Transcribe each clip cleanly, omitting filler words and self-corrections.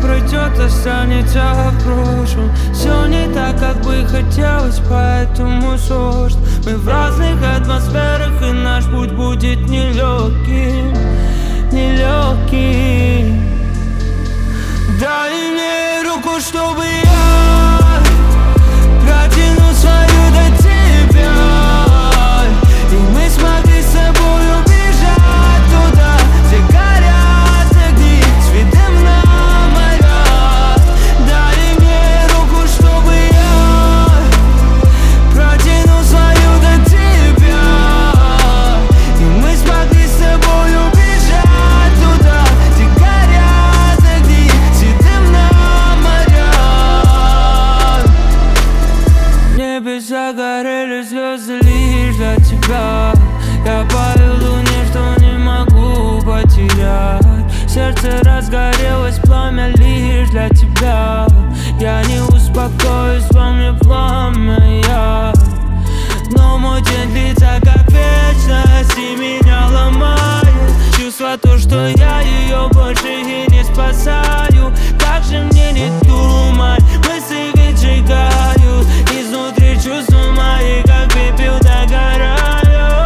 пройдет, останется в прошлом. Все не так, как бы хотелось, поэтому сложно. Мы в разных атмосферах, и наш путь будет нелегким, нелегким. Дай мне руку, чтобы я протяну свою до тебя, и мы смогли с собой убежать туда, где горят огни, цветы на морях. Дай мне руку, чтобы я протяну свою до тебя, и мы смогли с собой убежать туда, где горят огни, цветы на морях. В небе загорели звезды лишь для тебя. Я пою луне, что не могу потерять. Сердце разгорелось, пламя лишь для тебя. Я не успокоюсь, во мне пламя я. Но мой день длится как вечность, и меня ломает чувство то, что я ее больше и не спасаю. Как же мне не думать, мысли ведь сжигают изнутри, чувства мои как пепел догорают.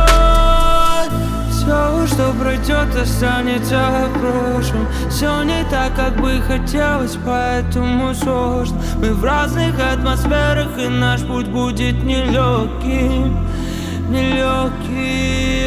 Все, что пройдет, останется в прошлом. Все не так, как бы хотелось, поэтому сложно. Мы в разных атмосферах, и наш путь будет нелегким, нелегким.